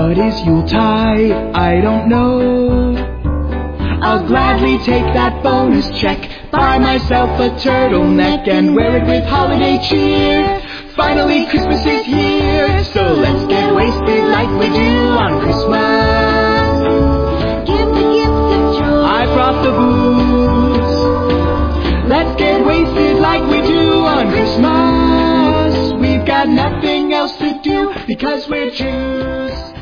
What is Yuletide? I don't know. I'll gladly take that bonus check, buy myself a turtleneck, and wear it with holiday cheer. Finally, Christmas is here, so let's get wasted like we do on Christmas. Give the gifts of joy. I brought the booze. Let's get wasted like we do on Christmas. We've got nothing else to do because we're Jews.